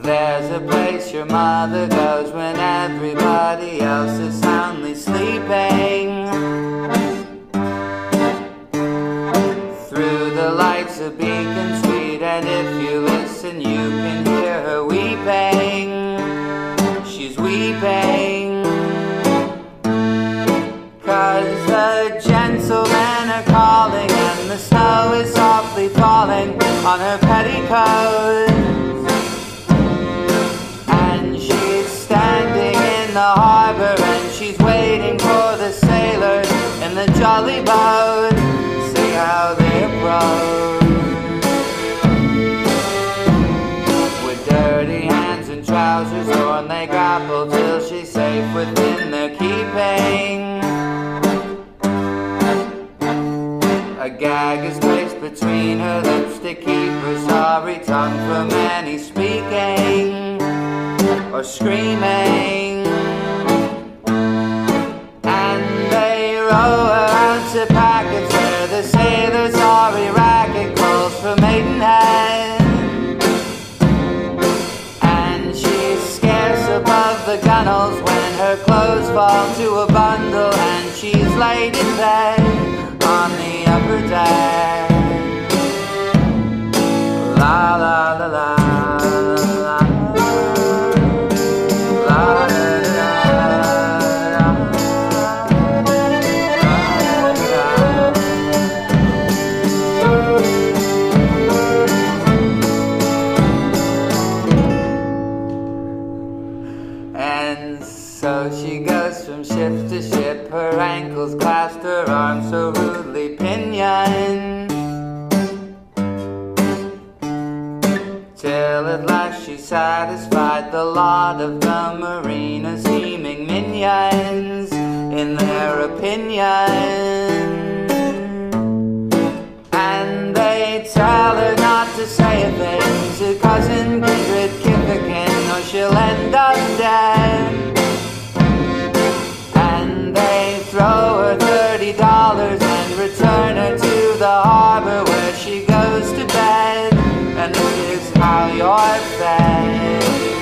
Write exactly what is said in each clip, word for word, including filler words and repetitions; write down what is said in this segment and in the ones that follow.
There's a place your mother goes when everybody else is soundly sleeping. Through the lights of Beacon Street, and if you listen you can hear her weeping. She's weeping 'cause the gentlemen are calling and the snow is softly falling on her petticoats. The harbor and she's waiting for the sailors in the jolly boat. See how they approach with dirty hands and trousers torn. They grapple till she's safe within their keeping. A gag is placed between her lips to keep her sorry tongue from any speaking or screaming. Row her out to packets where the sailor's sorry racket calls for Maidenhead. And she's scarce above the gunwales when her clothes fall to a bundle and she's laid in bed on the upper deck. La la la la. So she goes from ship to ship, her ankles clasped, her arms so rudely pinioned, till at last she's satisfied the lot of the marina seeming minions in their opinion. And they tell her not to say a thing to cousin Kindred Kithikin or she'll end up dead. Throw her thirty dollars and return her to the harbor where she goes to bed. And this is how you're fed.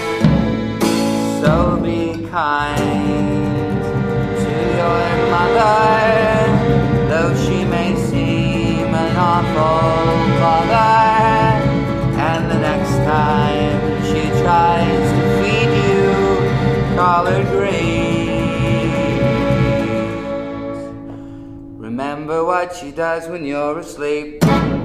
So be kind to your mother, though she may seem an awful bother. And the next time she tries to feed you, call her green. Remember what she does when you're asleep.